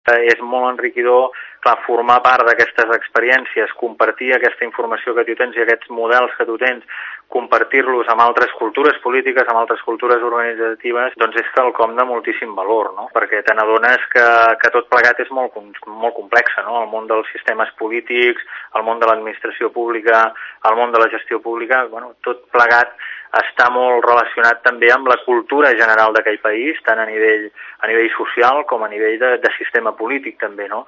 És molt enriquidor, clar, formar part d'aquestes experiències, compartir aquesta informació que tu tens i aquests models que tu tens, compartir-los amb altres cultures polítiques, amb altres cultures organitzatives, doncs és quelcom de moltíssim valor, no? Perquè te n'adones que tot plegat és molt complex, no? El món dels sistemes polítics, el món de l'administració pública, el món de la gestió pública, bueno, tot plegat està molt relacionat també amb la cultura general d'aquell país, tant a nivell social com a nivell de sistema polític també, no?